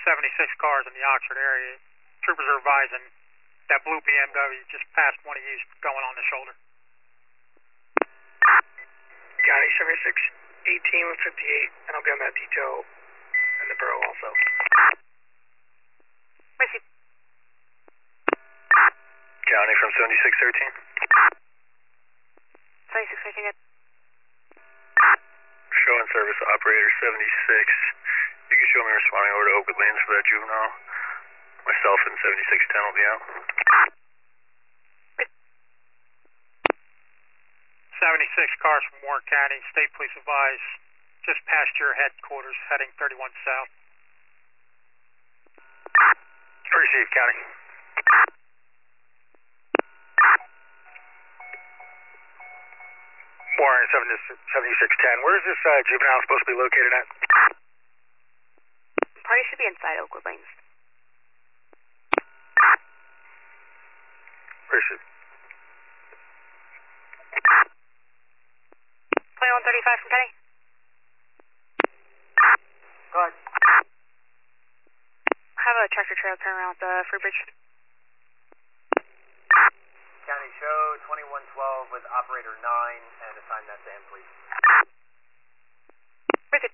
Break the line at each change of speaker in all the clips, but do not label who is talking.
76 cars in the Oxford area. Troopers are advising that blue BMW just passed one of you going on the shoulder.
County 76, 18 with 58, and I'll be on that detail in the borough also.
Mercy.
County from 7613.
7613, good.
Showing service operator 76. You can show me responding over to Oakwood Lanes for that juvenile. Myself and 7610 will be out.
76 cars from Warren County, State Police advise just past your headquarters, heading 31 south.
Received, County. Warren 7610. Where's this juvenile supposed to be located at?
Party should be inside Oakwood Lanes.
Received.
2135 from Kenny.
Go ahead.
Have a tractor trailer turn around at the Free Bridge.
County show 2112 with operator 9 and assign that to him, please.
Mercy.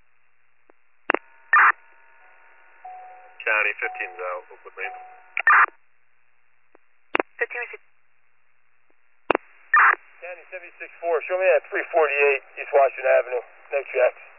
County 15's out, Oakwood Lanes.
15 received.
County 76-4, show me that 348 East Washington Avenue. No checks.